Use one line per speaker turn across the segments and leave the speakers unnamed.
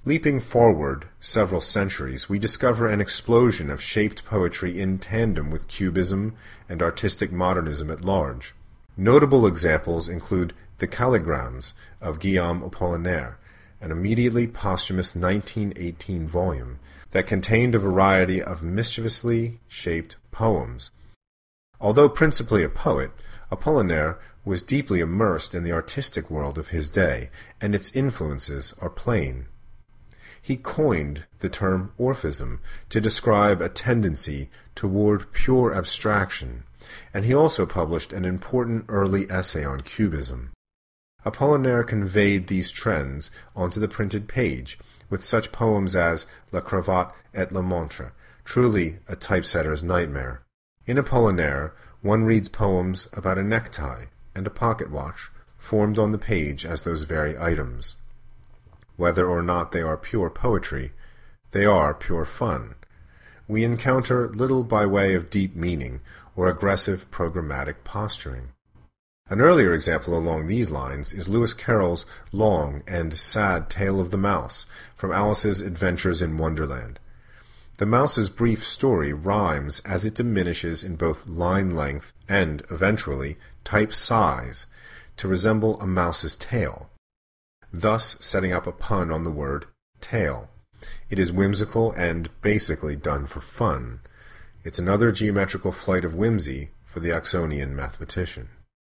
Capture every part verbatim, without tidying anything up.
Leaping forward several centuries, we discover an explosion of shaped poetry in tandem with Cubism and artistic modernism at large. Notable examples include the Calligrams of Guillaume Apollinaire, an immediately posthumous nineteen eighteen volume that contained a variety of mischievously shaped poems. Although principally a poet, Apollinaire was deeply immersed in the artistic world of his day, and its influences are plain. He coined the term Orphism to describe a tendency toward pure abstraction, and he also published an important early essay on Cubism. Apollinaire conveyed these trends onto the printed page with such poems as La Cravate et la Montre, truly a typesetter's nightmare. In Apollinaire, one reads poems about a necktie and a pocket watch formed on the page as those very items. Whether or not they are pure poetry, they are pure fun. We encounter little by way of deep meaning or aggressive programmatic posturing. An earlier example along these lines is Lewis Carroll's long and sad Tale of the Mouse from Alice's Adventures in Wonderland. The mouse's brief story rhymes as it diminishes in both line length and, eventually, type size to resemble a mouse's tail, thus setting up a pun on the word tail. It is whimsical and basically done for fun. It's another geometrical flight of whimsy for the Oxonian mathematician.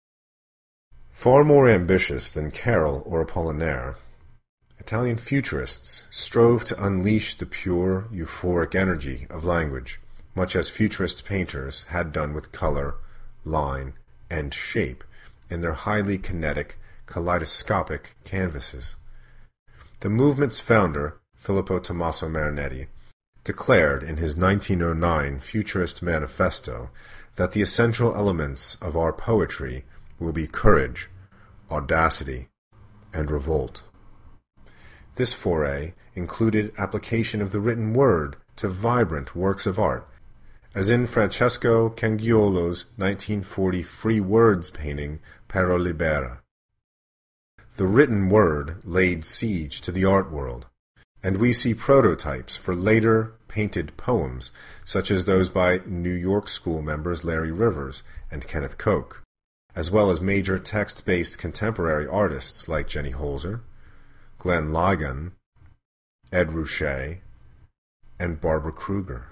Far more ambitious than Carroll or Apollinaire, Italian futurists strove to unleash the pure, euphoric energy of language, much as futurist painters had done with color, line, and shape in their highly kinetic, kaleidoscopic canvases. The movement's founder, Filippo Tommaso Marinetti, declared in his nineteen oh nine Futurist Manifesto that the essential elements of our poetry will be courage, audacity, and revolt. This foray included application of the written word to vibrant works of art, as in Francesco Cangiolo's nineteen forty Free Words painting Pero Libera. The written word laid siege to the art world, and we see prototypes for later painted poems, such as those by New York School members Larry Rivers and Kenneth Koch, as well as major text-based contemporary artists like Jenny Holzer, Glenn Ligon, Ed Ruscha, and Barbara Kruger.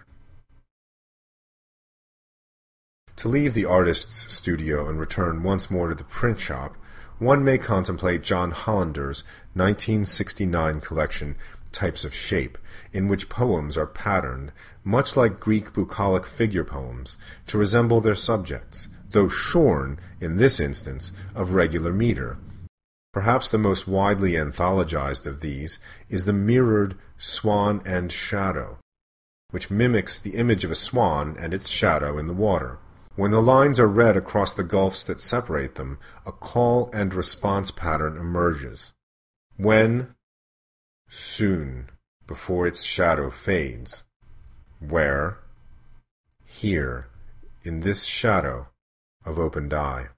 To leave the artist's studio and return once more to the print shop, one may contemplate John Hollander's nineteen sixty-nine collection, Types of Shape, in which poems are patterned, much like Greek bucolic figure poems, to resemble their subjects, though shorn, in this instance, of regular meter. Perhaps the most widely anthologized of these is the mirrored Swan and Shadow, which mimics the image of a swan and its shadow in the water. When the lines are read across the gulfs that separate them, a call and response pattern emerges. When? Soon, before its shadow fades. Where? Here, in this shadow of opened eye.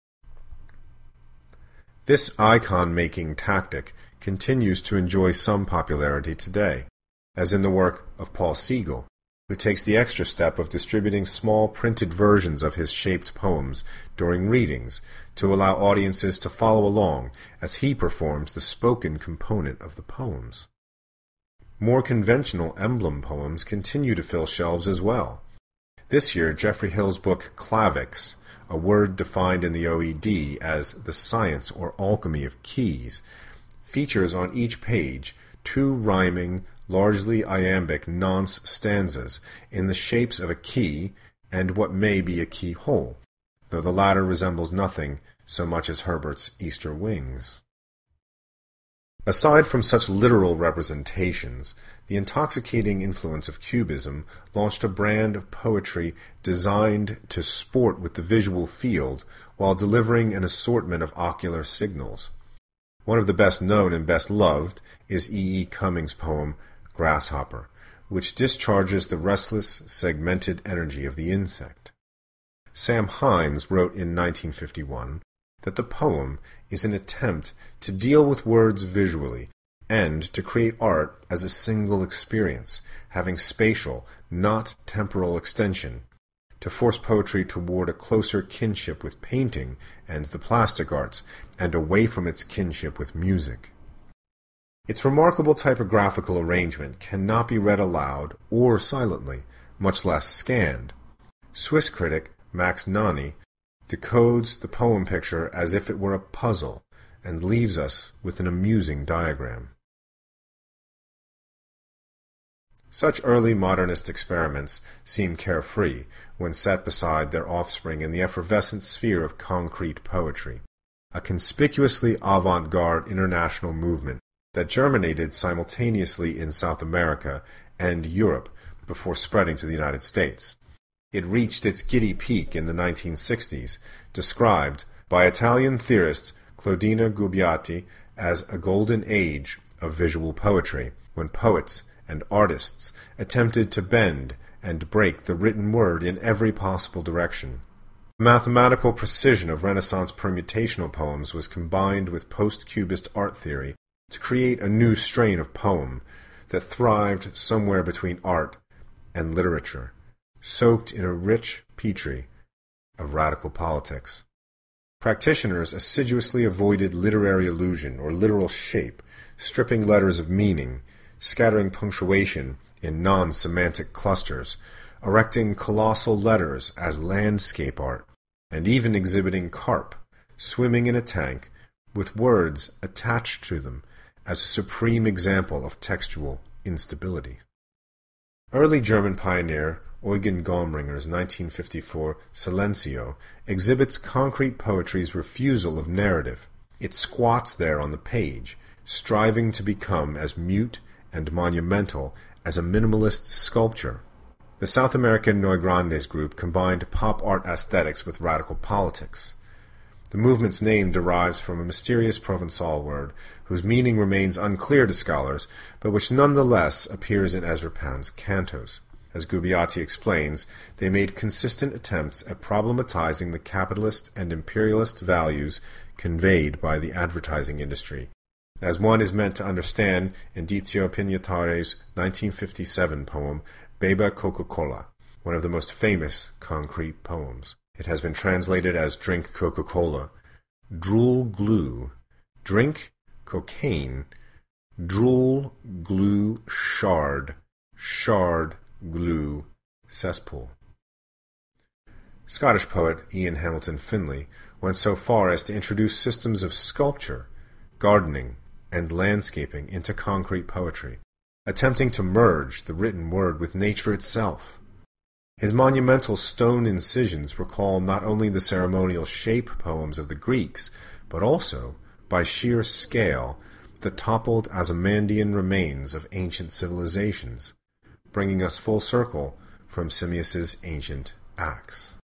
This icon-making tactic continues to enjoy some popularity today, as in the work of Paul Siegel, who takes the extra step of distributing small printed versions of his shaped poems during readings to allow audiences to follow along as he performs the spoken component of the poems. More conventional emblem poems continue to fill shelves as well. This year, Geoffrey Hill's book Clavics, a word defined in the O E D as the science or alchemy of keys, features on each page two rhyming, largely iambic nonce stanzas in the shapes of a key and what may be a keyhole, though the latter resembles nothing so much as Herbert's Easter wings. Aside from such literal representations, the intoxicating influence of Cubism launched a brand of poetry designed to sport with the visual field while delivering an assortment of ocular signals. One of the best known and best loved is E. E. Cummings' poem Grasshopper, which discharges the restless, segmented energy of the insect. Sam Hines wrote in nineteen fifty-one that the poem is an attempt to deal with words visually and to create art as a single experience, having spatial, not temporal extension, to force poetry toward a closer kinship with painting and the plastic arts, and away from its kinship with music. Its remarkable typographical arrangement cannot be read aloud or silently, much less scanned. Swiss critic Max Nani decodes the poem picture as if it were a puzzle, and leaves us with an amusing diagram. Such early modernist experiments seem carefree when set beside their offspring in the effervescent sphere of concrete poetry, a conspicuously avant-garde international movement that germinated simultaneously in South America and Europe before spreading to the United States. It reached its giddy peak in the nineteen sixties, described by Italian theorist Claudina Gubbiati as a golden age of visual poetry, when poets and artists attempted to bend and break the written word in every possible direction. The mathematical precision of Renaissance permutational poems was combined with post-Cubist art theory to create a new strain of poem that thrived somewhere between art and literature, soaked in a rich petri of radical politics. Practitioners assiduously avoided literary illusion or literal shape, stripping letters of meaning, scattering punctuation in non-semantic clusters, erecting colossal letters as landscape art, and even exhibiting carp swimming in a tank with words attached to them as a supreme example of textual instability. Early German pioneer Eugen Gomringer's nineteen fifty-four Silencio exhibits concrete poetry's refusal of narrative. It squats there on the page, striving to become as mute and monumental as a minimalist sculpture. The South American Neugrandes group combined pop art aesthetics with radical politics. The movement's name derives from a mysterious Provençal word whose meaning remains unclear to scholars, but which nonetheless appears in Ezra Pound's cantos. As Gubbiati explains, they made consistent attempts at problematizing the capitalist and imperialist values conveyed by the advertising industry, as one is meant to understand Indizio Pignatare's nineteen fifty-seven poem Beba Coca-Cola, one of the most famous concrete poems. It has been translated as Drink Coca-Cola, Drool Glue, Drink Cocaine, Drool Glue Shard, Shard Glue Cesspool. Scottish poet Ian Hamilton Finlay went so far as to introduce systems of sculpture, gardening, and landscaping into concrete poetry, attempting to merge the written word with nature itself. His monumental stone incisions recall not only the ceremonial shape poems of the Greeks, but also, by sheer scale, the toppled Ozymandian remains of ancient civilizations, bringing us full circle from Simmias's ancient Acts.